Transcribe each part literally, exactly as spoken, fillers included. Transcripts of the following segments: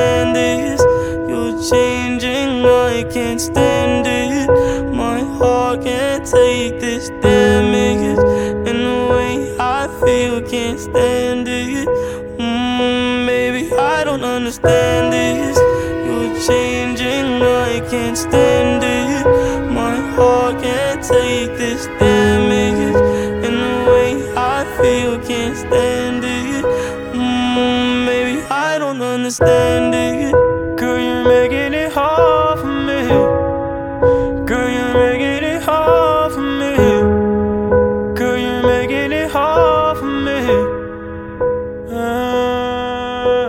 understand this. You're changing, I can't stand it. My heart can't take this damage, and the way I feel can't stand it. Mm, baby, I don't understand this. You're changing, I can't stand it. My heart can't take this damage, and the way I feel can't stand it. Mm, baby, I don't understand it. Girl, you're making it hard for me. Girl, you're making it hard for me. Girl, you're making it hard for me. Uh,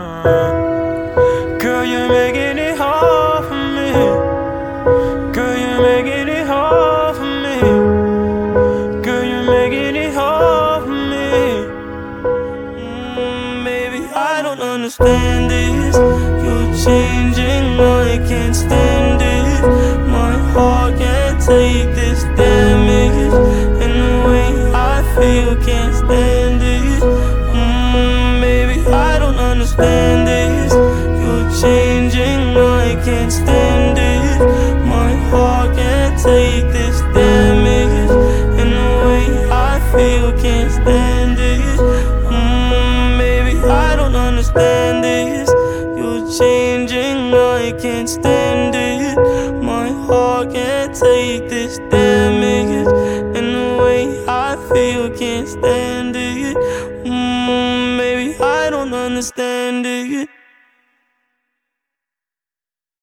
girl, you're making it hard for me. Girl, you're making it hard for me. Girl, you're making it hard for me. Mm, baby, I don't understand this. You're changing, I can't stand it. My heart can't take this damage, and the way I feel can't stand it. Mm, baby, I don't understand this. You're changing, I can't stand it. My heart can't take this damage, and the way I feel can't stand it. Mm, baby, I don't understand this. You're changing, I can't stand it. My heart can't take this